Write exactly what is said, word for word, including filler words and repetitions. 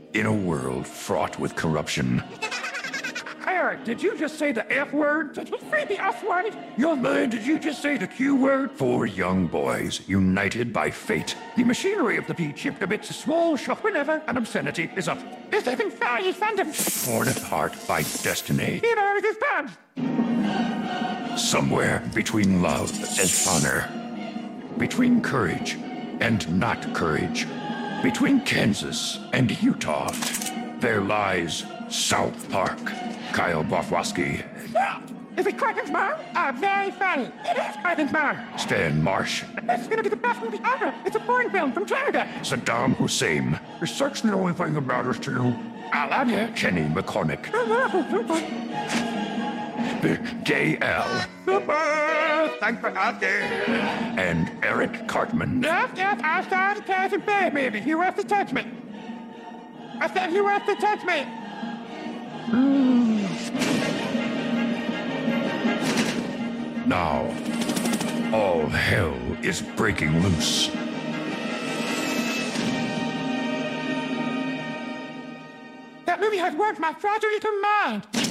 In a world fraught with corruption. Eric, did you just say the F word? Did you say the F word? Young man, did you just say the Q word? Four young boys, united by fate. The machinery of the P-chip commits a small shock whenever an obscenity is up. Is that in fact fandom? Torn apart by destiny. You know, it is bad. Somewhere between love and honor. Between courage and not courage. Between Kansas and Utah. There lies South Park. Kyle Bofwowski. Yeah. Is it Kraken's mom? Ah, very funny. It is Kraken's mom. Stan Marsh. This is gonna be the best movie ever. It's a foreign film from Canada. Saddam Hussein. Research the only thing that matters to you. I love you. Kenny McCormick. Gay L. Super! Thanks for asking. And Eric Cartman. Yes, yes, I saw the cash and pay, baby. You have to touch me. I said you have to touch me. Now, all hell is breaking loose. That movie has worked my fragile little mind.